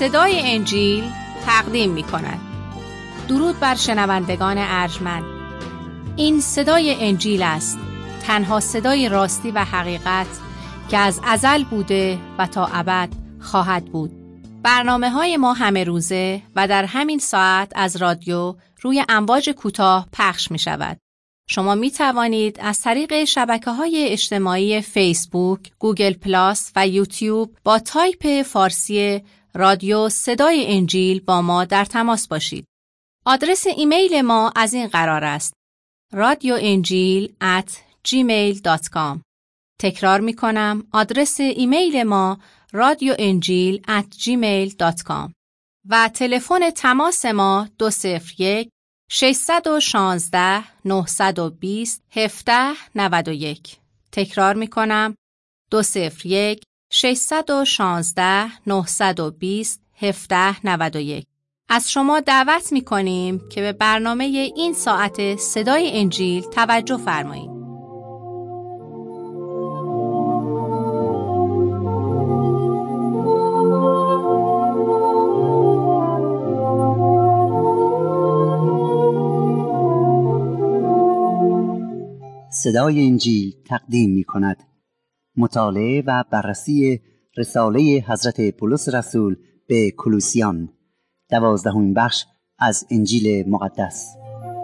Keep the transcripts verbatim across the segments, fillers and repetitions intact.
صدای انجیل تقدیم می کند. درود بر شنوندگان ارجمند. این صدای انجیل است، تنها صدای راستی و حقیقت که از ازل بوده و تا ابد خواهد بود. برنامه های ما همه روزه و در همین ساعت از رادیو روی امواج کوتاه پخش می شود. شما می توانید از طریق شبکه‌های اجتماعی فیسبوک، گوگل پلاس و یوتیوب با تایپ فارسی رادیو صدای انجیل با ما در تماس باشید. آدرس ایمیل ما از این قرار است: رادیو انجیل ات جیمیل دات کام. تکرار می کنم، آدرس ایمیل ما رادیو انجیل ات جیمیل دات کام و تلفن تماس ما دو صفر یک ششصد و شانزده نهصد و بیست هفده نود و یک. تکرار می کنم، دو صفر یک ششصد و شانزده نهصد و بیست هفده نود و یک. از شما دعوت می کنیم که به برنامه این ساعت صدای انجیل توجه فرمایید. صدای انجیل تقدیم می کند مطالعه و بررسی رساله حضرت پولس رسول به کولوسیان، دوازدهمین بخش از انجیل مقدس.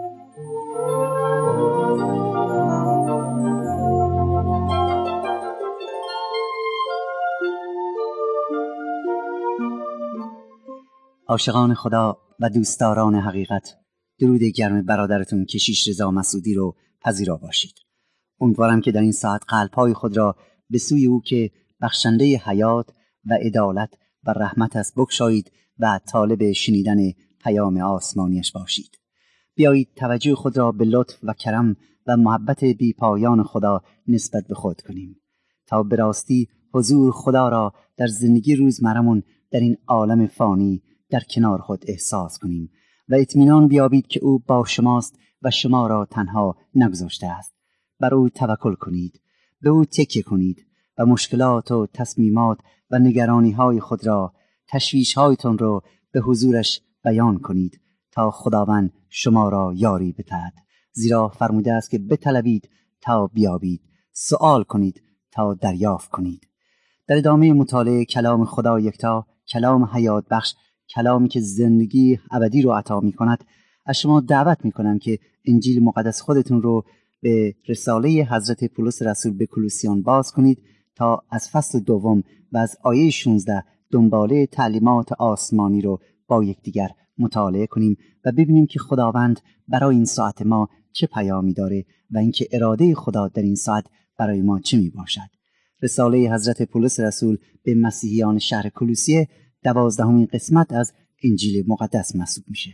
عاشقان خدا و دوستداران حقیقت، درود گرم برادرتون کشیش رضا مسعودی رو پذیرا باشید. امیدوارم که در این ساعت قلب‌های خود را به سوی او که بخشنده حیات و عدالت و رحمت است بگشایید و طالب شنیدن پیام آسمانیش باشید. بیایید توجه خود را به لطف و کرم و محبت بی پایان خدا نسبت به خود کنیم تا به راستی حضور خدا را در زندگی روزمرمون در این عالم فانی در کنار خود احساس کنیم و اطمینان بیابید که او با شماست و شما را تنها نگذاشته است. بر او توکل کنید، به او تکیه کنید و مشکلات و تصمیمات و نگرانی‌های خود را، تشویش‌هایتان را به حضورش بیان کنید تا خداوند شما را یاری بدهد. زیرا فرموده است که بطلبید تا بیابید، سؤال کنید تا دریافت کنید. در ادامه مطالعه کلام خدا یکتا، کلام حیات بخش، کلامی که زندگی ابدی رو عطا می‌کند، از شما دعوت می‌کنم که انجیل مقدس خودتون رو به رساله حضرت پولس رسول به کولوسیان باز کنید تا از فصل دوم و از آیه شانزده دنباله تعلیمات آسمانی رو با یکدیگر مطالعه کنیم و ببینیم که خداوند برای این ساعت ما چه پیامی داره و اینکه اراده خدا در این ساعت برای ما چه می باشد. رساله حضرت پولس رسول به مسیحیان شهر کولوسیه دوازدهمین قسمت از انجیل مقدس محسوب میشه.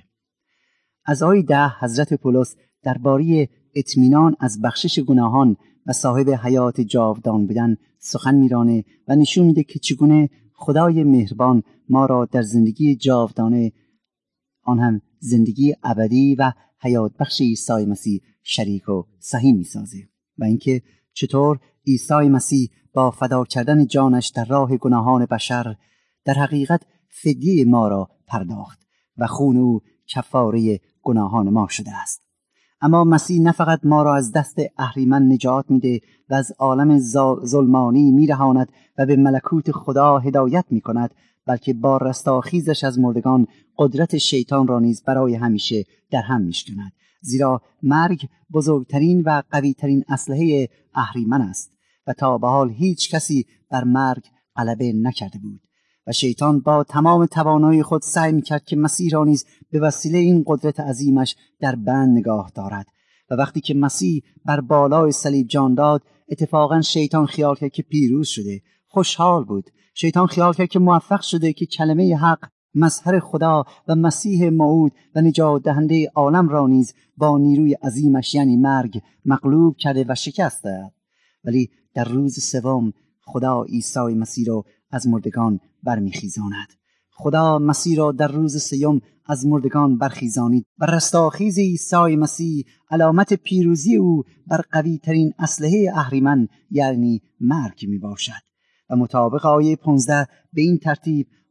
از آیه ده حضرت پولس درباره اطمینان از بخشش گناهان و صاحب حیات جاودان بودن سخن میرانه و نشون میده که چگونه خدای مهربان ما را در زندگی جاودانه، آن هم زندگی ابدی و حیات بخش عیسی مسیح شریک و سهیم میسازه و اینکه چطور عیسی مسیح با فدا کردن جانش در راه گناهان بشر در حقیقت فدیه ما را پرداخت و خون او کفاره گناهان ما شده است. اما مسیح نه فقط ما را از دست اهریمن نجات میده و از عالم ظلمانی میرهاند و به ملکوت خدا هدایت میکند، بلکه با رستاخیزش از مردگان قدرت شیطان را نیز برای همیشه در هم میشکند. زیرا مرگ بزرگترین و قویترین اسلحه اهریمن است و تا به حال هیچ کسی بر مرگ غلبه نکرده بود و شیطان با تمام توانایی خود سعی میکرد که مسیح را نیز به وسیله این قدرت عظیمش در بند نگاه دارد. و وقتی که مسیح بر بالای صلیب جان داد، اتفاقا شیطان خیال کرد که پیروز شده، خوشحال بود. شیطان خیال کرد که موفق شده که کلمه حق، مظهر خدا و مسیح موعود و نجات دهنده عالم را نیز با نیروی عظیمش یعنی مرگ مغلوب کرده و شکسته. ولی در روز سوم خدا عیسی مسیح را از مردگان برمیخیزاند. خدا مسیح را در روز سیوم از مردگان برخیزانید و رستاخیز عیسی مسیح علامت پیروزی او بر قوی ترین اسلحه اهریمن یعنی مرگ می باشد. و مطابق آیه پانزده به این ترتیب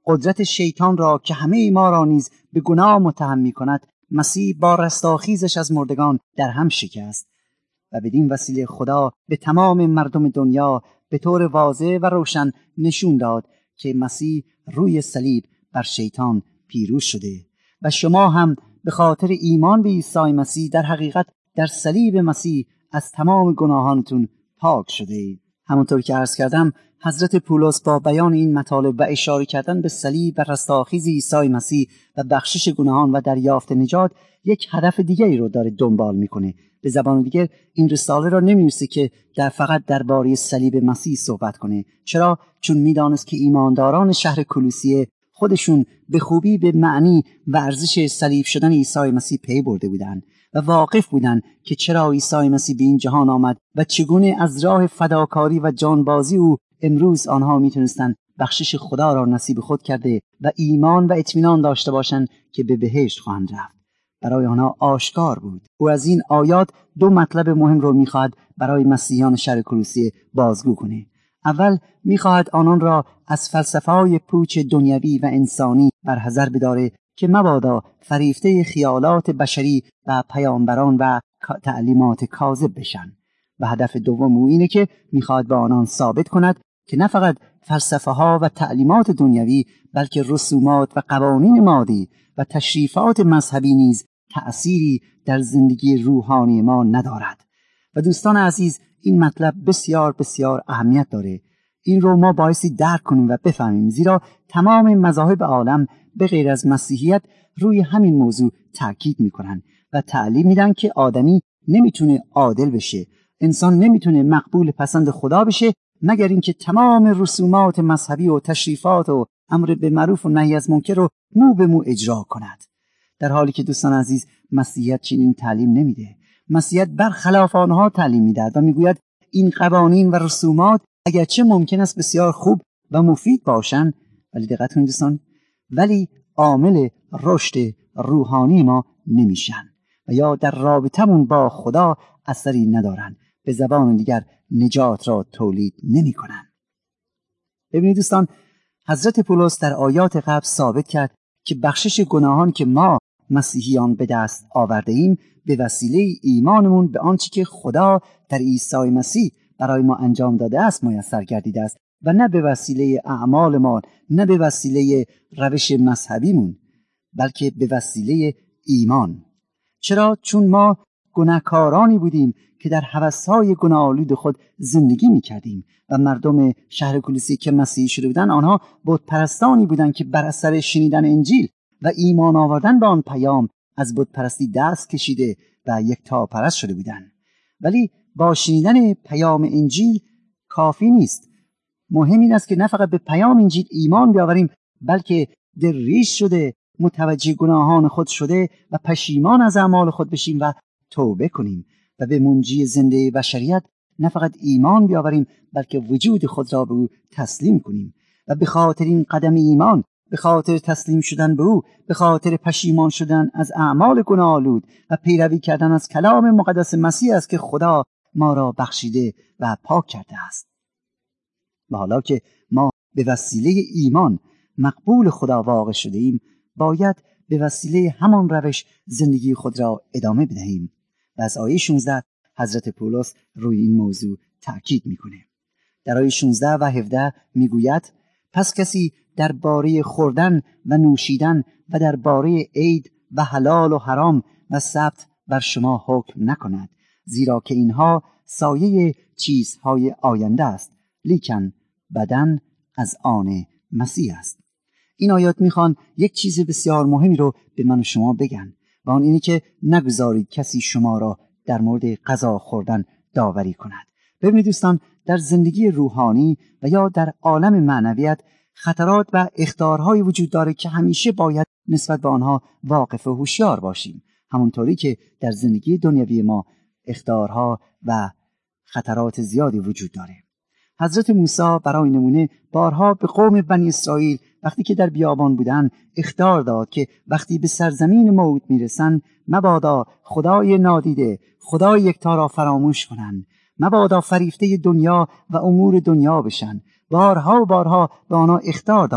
قدرت شیطان را که همه ما را نیز به گناه متهم می‌کند مسیح با رستاخیزش از مردگان در هم شکست و بدین وسیله خدا به تمام مردم دنیا به طور واضح و روشن نشون داد که مسیح روی صلیب بر شیطان پیروز شده و شما هم به خاطر ایمان به عیسی مسیح در حقیقت در صلیب مسیح از تمام گناهانتون پاک شده اید. همونطور که عرض کردم حضرت پولس با بیان این مطالب و اشاره کردن به صلیب و رستاخیز عیسی مسیح و بخشش گناهان و دریافت نجات یک هدف دیگری رو داره دنبال میکنه. به زبان دیگر این رساله را نمی‌نویسه که در فقط درباره صلیب مسیح صحبت کنه. چرا؟ چون میدانست که ایمانداران شهر کولوسیه خودشون به خوبی به معنی و ارزش صلیب شدن عیسی مسیح پی برده بودند و واقف بودند که چرا عیسی مسیح به این جهان آمد و چگونه از راه فداکاری و جانبازی او امروز آنها میتونستند بخشش خدا را نصیب خود کرده و ایمان و اطمینان داشته باشند که به بهشت خواهند رفت. برای آنها آشکار بود. او از این آیات دو مطلب مهم رو میخواهد برای مسیحیان شهر کولوسیه بازگو کنه. اول میخواهد آنان را از فلسفه‌های پوچ دنیوی و انسانی برحذر بداره که مبادا فریفته خیالات بشری و پیامبران و تعلیمات کاذب بشن. و هدف دوم او اینه که میخواهد به آنان ثابت کند که نه فقط فلسفه ها و تعلیمات دنیوی بلکه رسومات و قوانین مادی و تشریفات مذهبی نیز تأثیری در زندگی روحانی ما ندارد. و دوستان عزیز این مطلب بسیار بسیار اهمیت داره. این رو ما بایستی درک کنیم و بفهمیم، زیرا تمام مذاهب عالم به غیر از مسیحیت روی همین موضوع تاکید میکنن و تعلیم میدن که آدمی نمیتونه عادل بشه، انسان نمیتونه مقبول پسند خدا بشه مگر اینکه تمام رسومات مذهبی و تشریفات و امر به معروف و نهی از منکر رو مو به مو اجرا کند. در حالی که دوستان عزیز مسیحیت چنین تعلیم نمیده. مسیحیت برخلاف آنها تعلیم میدهد و میگوید این قوانین و رسومات اگرچه ممکن است بسیار خوب و مفید باشند، ولی دقت کنید دوستان، ولی عامل رشد روحانی ما نمیشن و یا در رابطمون با خدا اثری ندارن. به زبان دیگر نجات را تولید نمی کنن. ببینید دوستان، حضرت پولس در آیات قبل ثابت کرد که بخشش گناهان که ما مسیحیان به دست آورده ایم به وسیله ایمانمون به آنچه که خدا در عیسی مسیح برای ما انجام داده است میسر گردیده است و نه به وسیله اعمال ما، نه به وسیله روش مذهبیمون، بلکه به وسیله ایمان. چرا؟ چون ما گناهکارانی بودیم که در هوس‌های گناه‌آلود خود زندگی می‌کردیم و مردم شهر کولوسیه که مسیحی شده بودند آنها بت پرستانی بودند که بر اثر شنیدن انجیل و ایمان آوردن به آن پیام از بت پرستی دست کشیده و یکتاپرست شده بودند. ولی با شنیدن پیام انجیل کافی نیست. مهم این است که نه فقط به پیام انجیل ایمان بیاوریم بلکه در ریش شده متوجه گناهان خود شده و پشیمان از اعمال خود بشیم و توبه کنیم و به منجی زنده بشریت نه فقط ایمان بیاوریم بلکه وجود خود را به او تسلیم کنیم و به خاطر این قدم ایمان، به خاطر تسلیم شدن به او، به خاطر پشیمان شدن از اعمال گناه‌آلود و پیروی کردن از کلام مقدس مسیح است که خدا ما را بخشیده و پاک کرده است. و حالا که ما به وسیله ایمان مقبول خدا واقع شده ایم، باید به وسیله همان روش زندگی خود را ادامه بدهیم. و از آیه شانزده حضرت پولس روی این موضوع تأکید میکنه. در آیه شانزده و هفده میگوید پس کسی درباره خوردن و نوشیدن و درباره عید و حلال و حرام و سبت بر شما حکم نکند، زیرا که اینها سایه چیزهای آینده است، لیکن بدن از آن مسیح است. این آیات میخوان یک چیز بسیار مهمی رو به من و شما بگن و آن اینه که نگذارید کسی شما را در مورد غذا خوردن داوری کند. ببینید دوستان، در زندگی روحانی و یا در عالم معنویت خطرات و اخطارهایی وجود داره که همیشه باید نسبت به آنها واقف و هوشیار باشیم، همونطوری که در زندگی دنیوی ما اخطارها و خطرات زیادی وجود داره. حضرت موسی برای نمونه بارها به قوم بنی اسرائیل وقتی که در بیابان بودن اخطار داد که وقتی به سرزمین موعود میرسن مبادا خدای نادیده، خدای یکتا را فراموش کنن، مبادا فریفته دنیا و امور دنیا بشن. بارها و بارها به آنها اخطار داد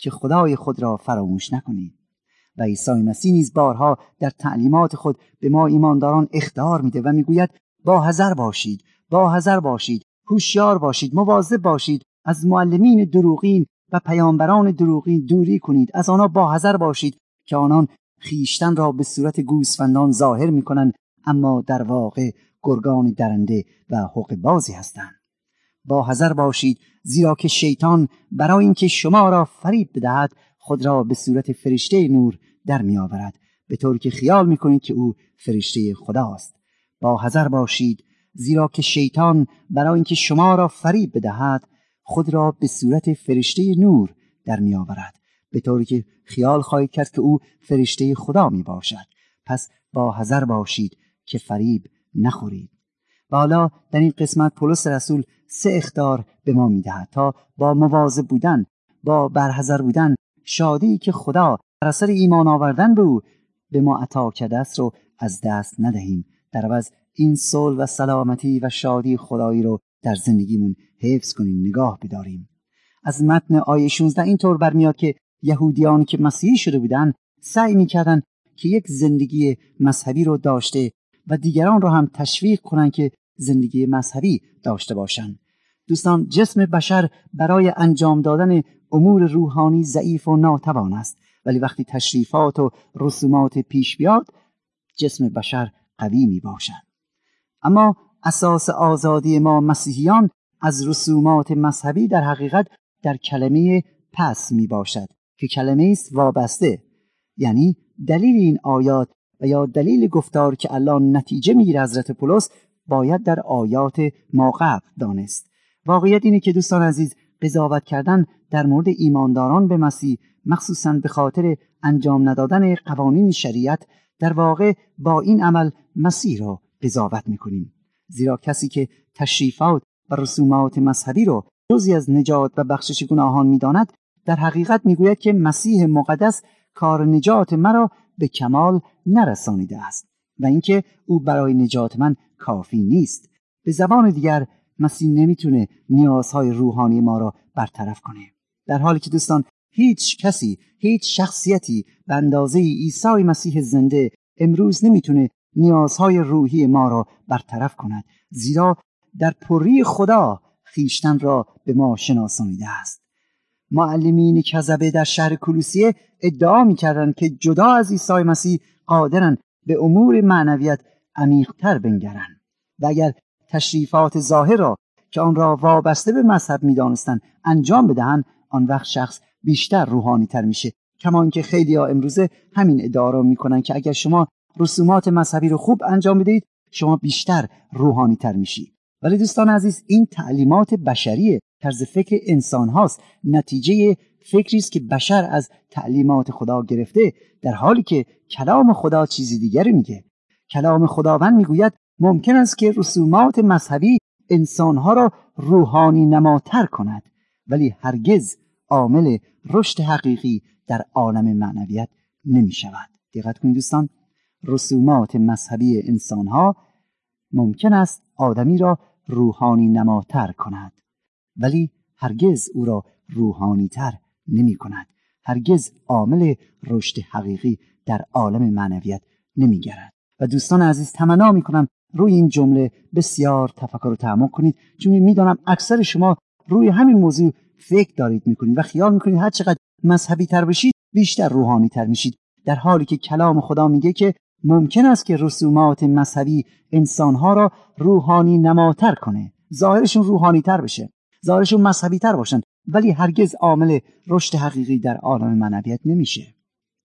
که خدای خود را فراموش نکنید. و عیسی مسیح نیز بارها در تعلیمات خود به ما ایمانداران اخطار میده و میگوید با حذر باشید، با حذر باشید، هوشیار باشید، مواظب باشید، از معلمین دروغین و پیامبران دروغین دوری کنید، از آنها با حذر باشید که آنان خیشتن را به صورت گوسفندان ظاهر میکنند اما در واقع گرگان درنده و حقه‌بازی هستند. با حذر باشید زیرا که شیطان برای اینکه شما را فریب بدهد خود را به صورت فرشته نور در می آورد، به طوری که خیال می کنید که او فرشته خداست. با حذر باشید زیرا که شیطان برای اینکه شما را فریب بدهد خود را به صورت فرشته نور در می آورد، به طوری که خیال خواهید کرد که او فرشته خدا می باشد. پس با حذر باشید که فریب نخورید. و حالا در این قسمت پولس رسول سه اخطار به ما می دهد تا با مواظب بودن، با برحذر بودن، شادی که خدا در اثر ایمان آوردن به او به ما عطا کرده است رو از دست ندهیم. در عوض این صلح و سلامتی و شادی خدایی رو در زندگیمون حفظ کنیم، نگاه بداریم. از متن آیه شانزده اینطور برمیاد که یهودیانی که مسیحی شده بودن سعی می‌کردن که یک زندگی مذهبی رو داشته و دیگران رو هم تشویق کنن که زندگی مذهبی داشته باشن. دوستان، جسم بشر برای انجام دادن امور روحانی ضعیف و ناتوان است، ولی وقتی تشریفات و رسومات پیش بیاد جسم بشر قوی می باشد. اما اساس آزادی ما مسیحیان از رسومات مذهبی در حقیقت در کلمه پس می باشد که کلمه است وابسته. یعنی دلیل این آیات و یا دلیل گفتار که الان نتیجه میگیره حضرت پولس باید در آیات ما قبل دانست. واقعیت اینه که دوستان عزیز، قضاوت کردن در مورد ایمانداران به مسیح مخصوصاً به خاطر انجام ندادن قوانین شریعت در واقع با این عمل مسیح را قضاوت میکنیم، زیرا کسی که تشریفات و رسومات مذهبی رو جزئی از نجات و بخشش گناهان میداند در حقیقت میگوید که مسیح مقدس کار نجات مرا به کمال نرسانیده است و اینکه او برای نجات من کافی نیست. به زبان دیگر مسیح نمیتونه نیازهای روحانی ما را برطرف کنه، در حالی که دوستان هیچ کسی، هیچ شخصیتی به اندازه عیسی مسیح زنده امروز نمیتونه نیازهای روحی ما را برطرف کند، زیرا در پری خدا خیشتن را به ما شناسانیده است. معلمین کذبه در شهر کولوسیه ادعا می‌کردند که جدا از عیسی مسیح قادرند به امور معنویت عمیق‌تر بنگرند و اگر تشریفات ظاهر را که آن را وابسته به مذهب می‌دانستند انجام بدهند، آن وقت شخص بیشتر روحانی تر میشه. کما اینکه خیلی‌ها امروزه همین ادعا را می‌کنند که اگر شما رسومات مذهبی رو خوب انجام بدهید شما بیشتر روحانی تر میشید. ولی دوستان عزیز، این تعلیمات بشریه، طرز فکر انسان هاست، نتیجه فکری است که بشر از تعلیمات خدا گرفته، در حالی که کلام خدا چیزی دیگری میگه. کلام خداوند میگوید ممکن است که رسومات مذهبی انسانها را روحانی نماتر کند، ولی هرگز عامل رشد حقیقی در عالم معنویت نمی شود. دقت کنید دوستان، رسومات مذهبی انسانها ممکن است آدمی را روحانی نماتر کند، ولی هرگز او را روحانی تر نمی کند، هرگز عامل رشد حقیقی در عالم معنویت نمی گرد. و دوستان عزیز، تمنا می کنم روی این جمله بسیار تفکر و تعمق کنید، چون می دانم اکثر شما روی همین موضوع فکر دارید می کنید و خیال می کنید هر چقدر مذهبی تر بشید بیشتر روحانی تر میشید، در حالی که کلام خدا میگه که ممکن است که رسومات مذهبی انسانها را روحانی نماتر کنه، ظاهرشون روحانی تر بشه، ظاهرشون مذهبی تر باشن، ولی هرگز عامل رشد حقیقی در عالم معنویت نمیشه.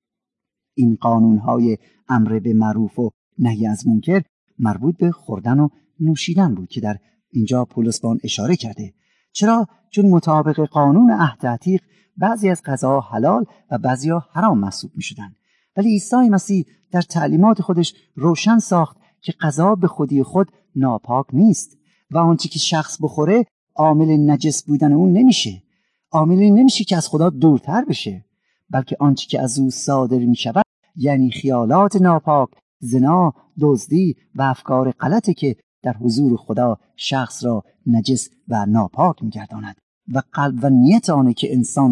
این قانونهای امر به معروف و نهی از منکر مربوط به خوردن و نوشیدن بود که در اینجا پولس به آن اشاره کرده. چرا؟ چون مطابق قانون عهد عتیق بعضی از غذاها حلال و بعضی‌ها حرام محسوب می‌شدند، ولی عیسی مسیح در تعلیمات خودش روشن ساخت که غذا به خودی خود ناپاک نیست و آنچه که شخص بخوره عامل نجس بودن اون نمیشه، عاملی نمیشه که از خدا دورتر بشه، بلکه آنچه که از او صادر میشود یعنی خیالات ناپاک، زنا، دزدی و افکار غلطی که در حضور خدا شخص را نجس و ناپاک میگرداند و قلب و نیت آنه که انسان را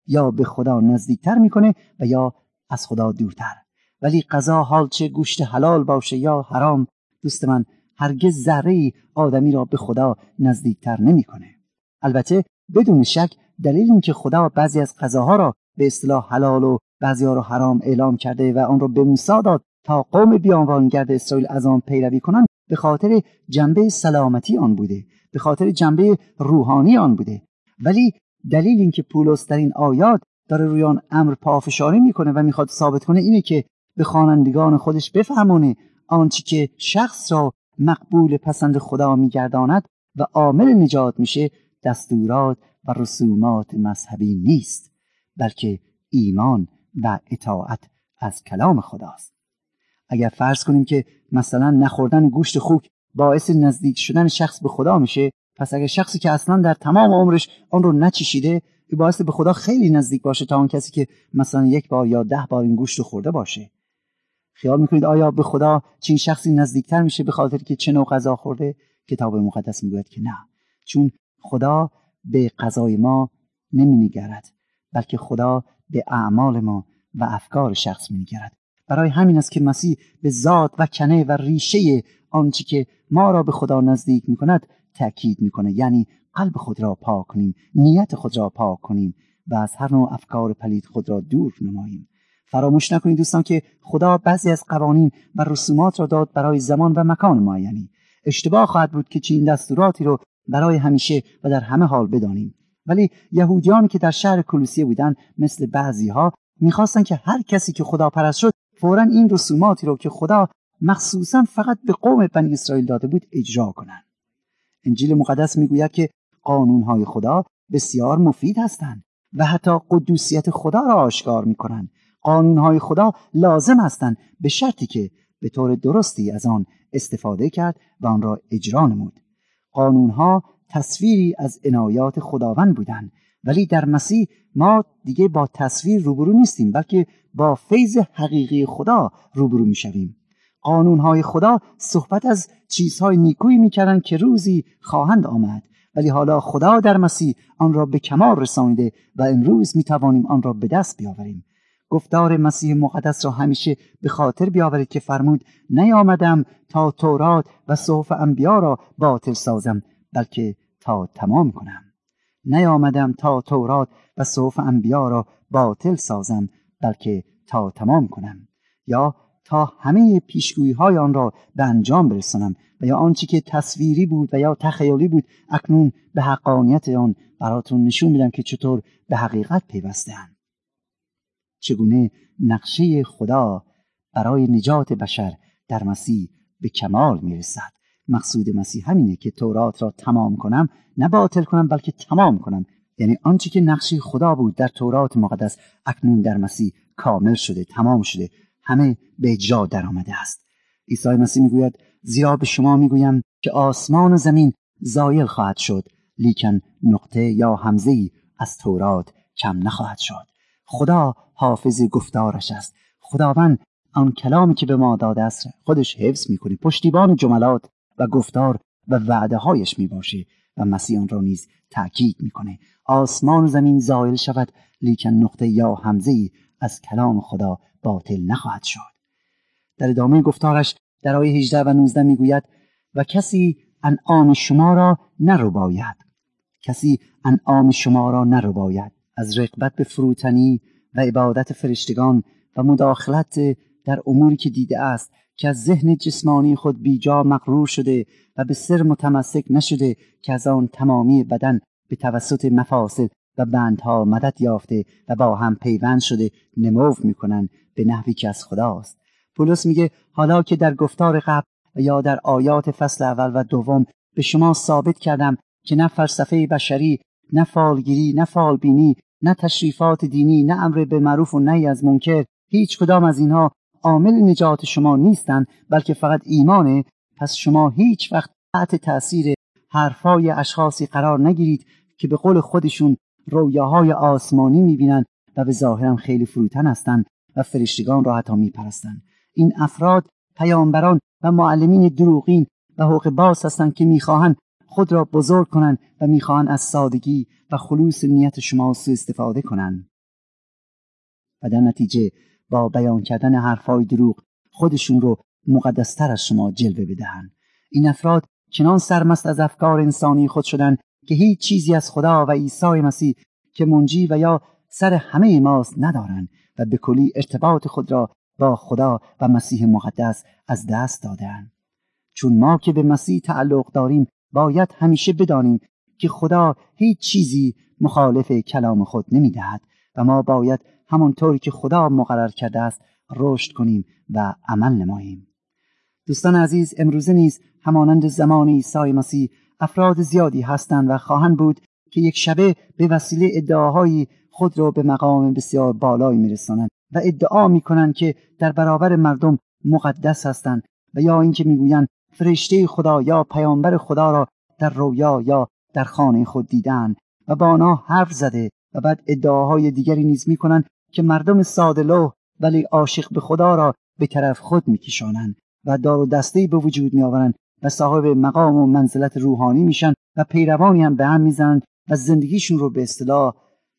یا به خدا نزدیکتر میکنه و یا از خدا دورتر. ولی غذا حال چه گوشت حلال باشه یا حرام، دوست من، هرگز ذره‌ای آدمی را به خدا نزدیکتر نمیکنه. البته بدون شک دلیل این که خدا بعضی از غذاها را به اصطلاح حلال و بعضی‌ها را حرام اعلام کرده و آن را به موسی داد تا قوم بیابانگرد اسرائیل از آن پیروی کنند، به خاطر جنبه سلامتی آن بوده، به خاطر جنبه روحانی آن بوده. ولی دلیل این که پولس در این آیات داره روی آن امر پافشاری میکنه و میخواد ثابت کنه اینه که به خوانندگان خودش بفهمونه آنچه که شخص را مقبول پسند خدا میگرداند و عامل نجات میشه دستورات و رسومات مذهبی نیست، بلکه ایمان و اطاعت از کلام خداست. اگر فرض کنیم که مثلا نخوردن گوشت خوک باعث نزدیک شدن شخص به خدا میشه، پس اگر شخصی که اصلا در تمام عمرش آن رو نچشیده باعث به خدا خیلی نزدیک باشه تا اون کسی که مثلا یک بار یا ده بار این گوشت رو خورده باشه. خیال میکنید آیا به خدا چین شخصی نزدیکتر میشه به خاطر که چه نوع غذا خورده؟ کتاب مقدس میگوید که نه، چون خدا به غذای ما نمینگرد، بلکه خدا به اعمال ما و افکار شخص می‌نگرد. برای همین است که مسیح به ذات و کنه و ریشه آنچه که ما را به خدا نزدیک می‌کند تأکید می‌کنه، یعنی قلب خود را پاک کنیم، نیت خود را پاک کنیم و از هر نوع افکار پلید خود را دور نماییم. فراموش نکنید دوستان که خدا بعضی از قوانین و رسومات را داد برای زمان و مکان معینی. اشتباه خواهد بود که چنین دستوراتی رو برای همیشه و در همه حال بدانیم. ولی یهودیانی که در شهر کولوسیه بودن مثل بعضی‌ها می‌خواستن که هر کسی که خدا پرست شد فوراً این رسوماتی رو که خدا مخصوصاً فقط به قوم بنی اسرائیل داده بود اجرا کنند. انجیل مقدس میگوید که قانون‌های خدا بسیار مفید هستند و حتی قدوسیت خدا را آشکار می‌کنند. قانون‌های خدا لازم هستند به شرطی که به طور درستی از آن استفاده کرد و آن را اجرا نمود. قانون‌ها تصویری از عنایات خداوند بودند، ولی در مسیح ما دیگه با تصویر روبرو نیستیم، بلکه با فیض حقیقی خدا روبرو می‌شویم. قانون‌های خدا صحبت از چیزهای نیکویی می‌کردند که روزی خواهند آمد، ولی حالا خدا در مسیح آن را به کمال رسانیده و امروز می‌توانیم آن را به دست بیاوریم. گفتار مسیح مقدس را همیشه به خاطر بیاورید که فرمود نیامدم تا تورات و صحف انبیا را باطل سازم، بلکه تا تمام کنم. نیامدم تا تورات و صحف انبیا را باطل سازم، بلکه تا تمام کنم، یا تا همه پیشگویی های آن را به انجام برسانم، و یا آنچه که تصویری بود و یا تخیلی بود اکنون به حقانیت آن براتون نشون میدم که چطور به حقیقت پیوسته‌اند. چگونه نقشه خدا برای نجات بشر در مسیح به کمال میرسد. مقصود مسیح همینه که تورات را تمام کنم، نه باطل کنم بلکه تمام کنم. یعنی آنچه که نقشه خدا بود در تورات مقدس اکنون در مسیح کامل شده، تمام شده، همه به اجرا در آمده است. عیسی مسیح میگوید زیرا به شما میگویم که آسمان و زمین زایل خواهد شد، لیکن نقطه یا همزه‌ای از تورات کم نخواهد شد. خدا حافظ گفتارش است. خداوند آن کلامی که به ما داده است خودش حفظ میکنه، پشتیبان جملات و گفتار و وعده هایش میباشه و مسیح آن را نیز تأکید میکنه. آسمان و زمین زائل شود، لیکن نقطه یا همزه‌ای از کلام خدا باطل نخواهد شد. در ادامه گفتارش در آیه هجده و نوزده میگوید و کسی انعام شما را نرباید. کسی انعام شما را نرباید. از رغبت به فروتنی و عبادت فرشتگان و مداخلت در اموری که دیده است که از ذهن جسمانی خود بیجا مغرور شده و به سر متمسک نشده که از آن تمامی بدن به توسط مفاصل و بندها مدد یافته و با هم پیوند شده نمو میکنن به نحوی که از خداست. پولس میگه حالا که در گفتار قبل و یا در آیات فصل اول و دوم به شما ثابت کردم که نه فلسفه بشری، نه فالگیری، نه فالبینی، نه تشریفات دینی، نه امر به معروف و نهی از منکر، هیچ کدام از اینها عامل نجات شما نیستند، بلکه فقط ایمانه. پس شما هیچ وقت تحت تأثیر حرفای اشخاصی قرار نگیرید که به قول خودشون رویاهای آسمانی میبینن و به ظاهرم خیلی فروتن هستند و فرشتگان را حتی میپرستند. این افراد پیامبران و معلمین دروغین و حقوق باز هستند که میخواهند خود را بزرگ کنند و میخواهند از سادگی و خلوص نیت شما سوء استفاده کنند. و در نتیجه با بیان کردن حرفای دروغ خودشون رو مقدستر از شما جلوه بدهند. این افراد چنان سرمست از افکار انسانی خود شدن که هیچ چیزی از خدا و عیسی مسیح که منجی و یا سر همه ماست ندارند و به کلی ارتباط خود را با خدا و مسیح مقدس از دست دادند. چون ما که به مسیح تعلق داریم باید همیشه بدانیم که خدا هیچ چیزی مخالف کلام خود نمی‌دهد و ما باید همانطوری که خدا مقرر کرده است رشد کنیم و عمل نماییم. دوستان عزیز، امروزه نیز همانند زمان عیسی مسیح افراد زیادی هستند و خواهند بود که یک شبه به وسیله ادعاهای خود را به مقام بسیار بالایی می‌رسانند و ادعا می‌کنند که در برابر مردم مقدس هستند و یا اینکه می‌گویند فرشته خدا یا پیامبر خدا را در رویا یا در خانه خود دیدند و با آنها حرف زده و بعد ادعاهای دیگری نیز می‌کنند که مردم ساده‌لوح ولی عاشق به خدا را به طرف خود می‌کشانند و دار و دسته‌ای به وجود می‌آورند و صاحب مقام و منزلت روحانی میشن و پیروانی هم به هم میزنن و زندگیشون رو به اصطلاح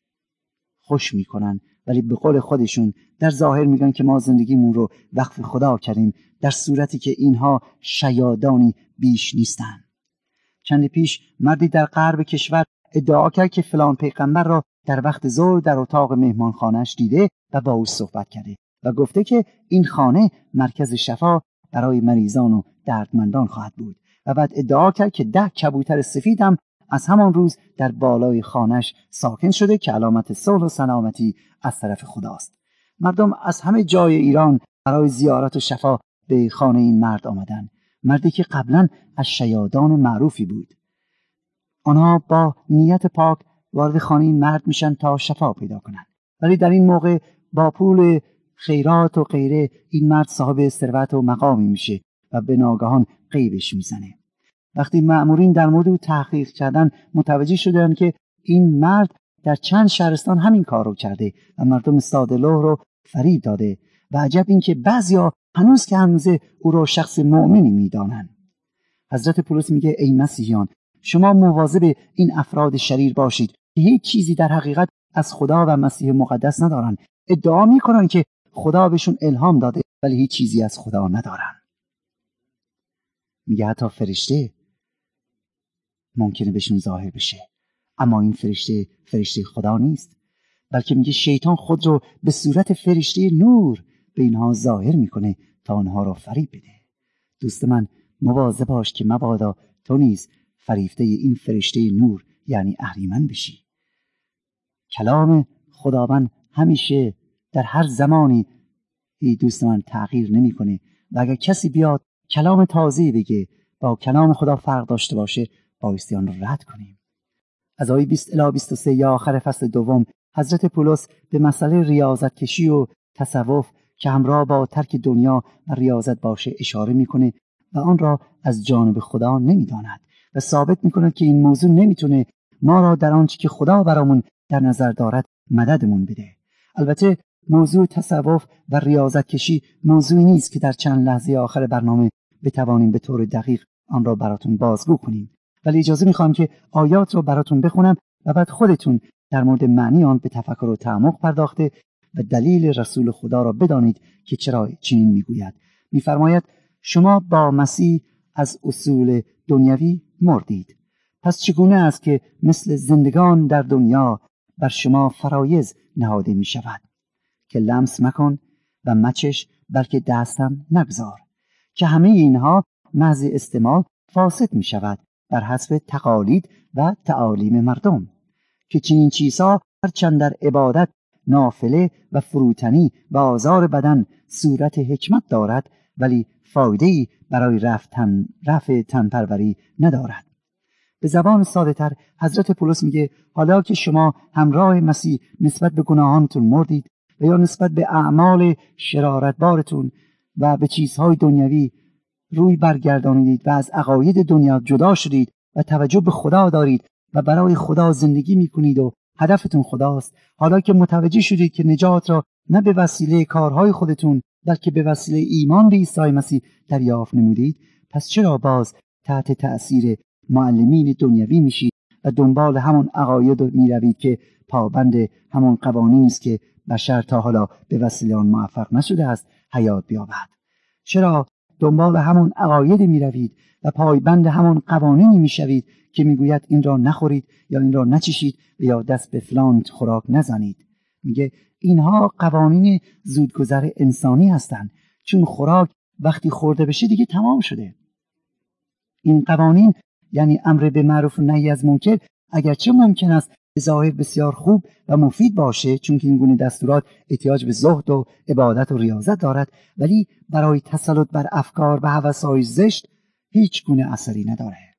خوش میکنن، ولی به قول خودشون در ظاهر میگن که ما زندگیمون رو وقف خدا کردیم، در صورتی که اینها شیادانی بیش نیستن. چند پیش مردی در غرب کشور ادعا کرد که فلان پیغمبر را در وقت ظهر در اتاق مهمانخانه‌اش دیده و با او صحبت کرده و گفته که این خانه مرکز شفا برای مریضان و دردمندان خواهد بود و بعد ادعا کرد که ده کبوتر سفید هم از همان روز در بالای خانه‌اش ساکن شده که علامت صلح و سلامتی از طرف خداست. مردم از همه جای ایران برای زیارت و شفا به خانه این مرد آمدند. مردی که قبلا از شیادان معروفی بود. آنها با نیت پاک وارد خانه این مرد میشن تا شفا پیدا کنند، ولی در این موقع با پول خیرات و غیره این مرد صاحب ثروت و مقامی میشه و به ناگهان غیبش میزنه. وقتی مأمورین در مورد او تحقیق کردن متوجه شدند که این مرد در چند شهرستان همین کار رو کرده و مردم ساده‌لوح رو فریب داده و عجب این که بعضیا هنوز که هنوزه او رو شخص مؤمنی میدانند. حضرت پولس میگه ای مسیحیان، شما مواظب این افراد شریر باشید که هیچ چیزی در حقیقت از خدا و مسیح مقدس ندارن. ادعا میکنن که خدا بهشون الهام داده ولی هیچ چیزی از خدا ندارن. میگه حتی فرشته ممکنه بهشون ظاهر بشه، اما این فرشته فرشته خدا نیست، بلکه میگه شیطان خود رو به صورت فرشته نور به اینها ظاهر میکنه تا آنها را فریب بده. دوست من، مواظب باش که مبادا تو نیز فریفته این فرشته نور یعنی اهریمن بشی. کلام خداوند همیشه در هر زمانی ای دوست من تغییر نمیکنه و اگر کسی بیاد کلام تازه‌ای بگه با کلام خدا فرق داشته باشه بایستی آن را رد کنیم. از آیه بیست الی بیست و سه یا آخر فصل دوم حضرت پولس به مسئله ریاضت کشی و تصوف که همراه با ترک دنیا و ریاضت باشه اشاره میکنه و آن را از جانب خدا نمیداند و ثابت میکنه که این موضوع نمیتونه ما را در آنچه که خدا برامون در نظر دارد مددمون بده. البته موضوع تصوف و ریاضت کشی موضوعی نیست که در چند لحظه آخر برنامه بتوانیم به طور دقیق آن را براتون بازگو کنیم، ولی اجازه میخوام که آیات رو براتون بخونم و بعد خودتون در مورد معنی آن به تفکر و تعمق پرداخته و دلیل رسول خدا را بدانید که چرا چنین میگوید. میفرماید شما با مسیح از اصول دنیوی مردید، پس چگونه است که مثل زندگان در دنیا بر شما فرایض نهاده می شود که لمس مکن و مچش بلکه دستم نگذار، که همه اینها محض استعمال فاسد می شود بر حسب تقالید و تعالیم مردم، که چنین چیزها هرچند در عبادت نافله و فروتنی و آزار بدن صورت حکمت دارد ولی فایده‌ای برای رفتن رفع تنپروری ندارد. به زبان ساده تر حضرت پولس میگه حالا که شما همراه مسیح نسبت به گناهانتون مردید و یا نسبت به اعمال شرارتبارتون و به چیزهای دنیوی روی برگردانید و از عقاید دنیا جدا شدید و توجه به خدا دارید و برای خدا زندگی میکنید و هدفتون خداست، حالا که متوجه شدید که نجات را نه به وسیله کارهای خودتون بلکه به وسیله ایمان به عیسی مسیح دریافت نمودید، پس چرا باز تحت تأثیر معلمین دنیوی میشید و دنبال همون عقاید میروید که پابند همون قوانینی است که بشر تا حالا به وسیله آن موفق نشده است حیات بیابد؟ چرا دنبال همون عقایدی میروید و پایبند همون قوانینی میشوید که میگوید این را نخورید یا این را نچشید و یا دست به فلان خوراک نزنید؟ میگه اینها قوانین زودگذر انسانی هستند، چون خوراک وقتی خورده بشه دیگه تمام شده. این قوانین یعنی امر به معروف و نهی از منکر اگرچه ممکن است به ظاهر بسیار خوب و مفید باشه، چون که این گونه دستورات احتیاج به زهد و عبادت و ریاضت دارد، ولی برای تسلط بر افکار و هوس‌های زشت هیچ گونه اثری نداره.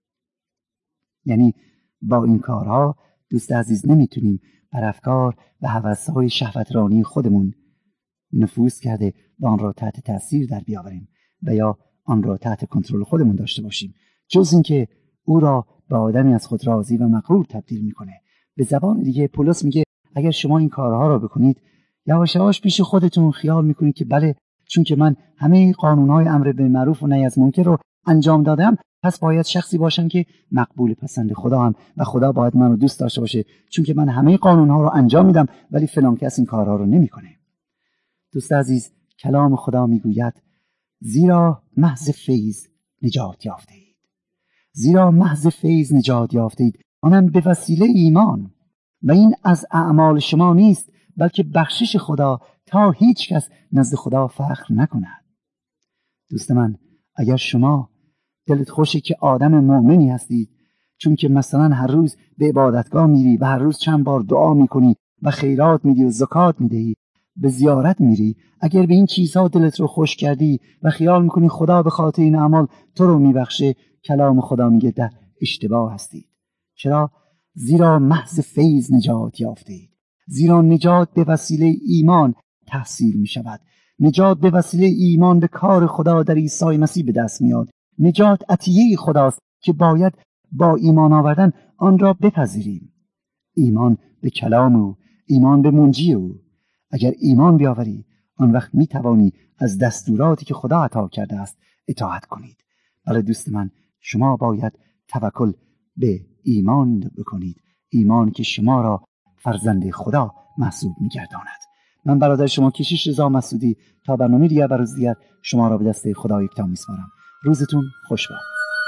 یعنی با این کارها دوست عزیز نمیتونیم بر افکار و هوس‌های شهوترانی خودمون نفوذ کرده و آن را تحت تاثیر در بیاوریم و یا آن را تحت کنترل خودمون داشته باشیم، جز اینکه او را به آدمی از خود راضی و مغرور تبدیل میکنه. به زبان دیگه پولس میگه اگر شما این کارها را بکنید، یواش یواش پیش خودتون خیال میکنید که بله، چون که من همه قانونهای امر به معروف و نهی از منکر رو انجام دادم، پس باید شخصی باشم که مقبول پسند خدا هم و خدا باید من رو دوست داشته باشه، چون که من همه قانونها رو انجام میدم ولی فلان کس این کارها رو نمیکنه. دوست عزیز، کلام خدا میگوید زیرا محض فیض نجات یافته اید. زیرا محض فیض نجات یافته اید، آنم به وسیله ایمان، و این از اعمال شما نیست بلکه بخشش خدا، تا هیچ کس نزد خدا فخر نکند. دوست من، اگر شما دلت خوشه که آدم مؤمنی هستید، چون که مثلا هر روز به عبادتگاه میری و هر روز چند بار دعا میکنی و خیرات میدی و زکات میدهی، به زیارت میری، اگر به این چیزها دلت رو خوش کردی و خیال میکنی خدا به خاطر این اعمال تو رو میبخشه، کلام خدا میگه در اشتباه هستید. چرا؟ زیرا محض فیض نجات یافته اید. زیرا نجات به وسیله ایمان تحصیل میشود. نجات به وسیله ایمان به کار خدا در عیسی مسیح به دست میاد. نجات عطیه خداست که باید با ایمان آوردن آن را بپذیریم. ایمان به کلام او، ایمان به منجی او. اگر ایمان بیاوری، آن وقت می توانی از دستوراتی که خدا عطا کرده است اطاعت کنید. بله دوست من، شما باید توکل به ایمان بکنید، ایمان که شما را فرزند خدا محسوب می گرداند. من برادر شما کشیش رضا مسعودی تا برنامه دیگر و روز دیگر شما را به دست خدا یکتا می سپارم. روزتون خوش باد.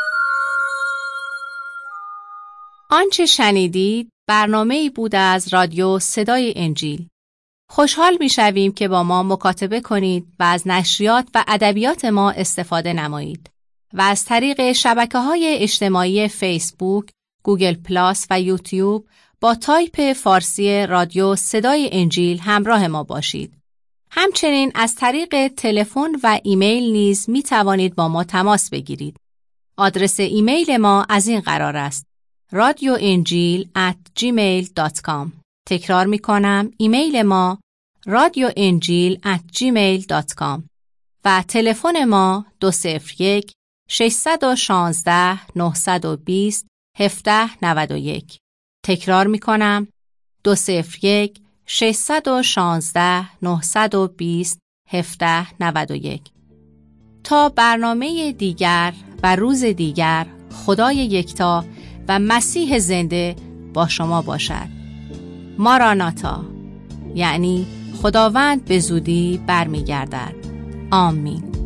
آنچه شنیدید برنامه‌ای بود از رادیو صدای انجیل. خوشحال می‌شویم که با ما مکاتبه کنید و از نشریات و ادبیات ما استفاده نمایید و از طریق شبکه‌های اجتماعی فیسبوک، گوگل پلاس و یوتیوب با تایپ فارسی رادیو صدای انجیل همراه ما باشید. همچنین از طریق تلفن و ایمیل نیز می توانید با ما تماس بگیرید. آدرس ایمیل ما از این قرار است: رادیو انجیل ات جیمیل دات کام. تکرار می کنم، ایمیل ما رادیو انجیل ات جیمیل دات کام و تلفن ما دو صفر یک شش یک شش نه دو صفر هفت نه یک. تکرار می کنم، دو صفر یک شش یک شش نه دو صفر هفت نه یک. تا برنامه دیگر و روز دیگر، خدای یکتا و مسیح زنده با شما باشد. ماراناتا، یعنی خداوند به زودی برمیگردد. آمین.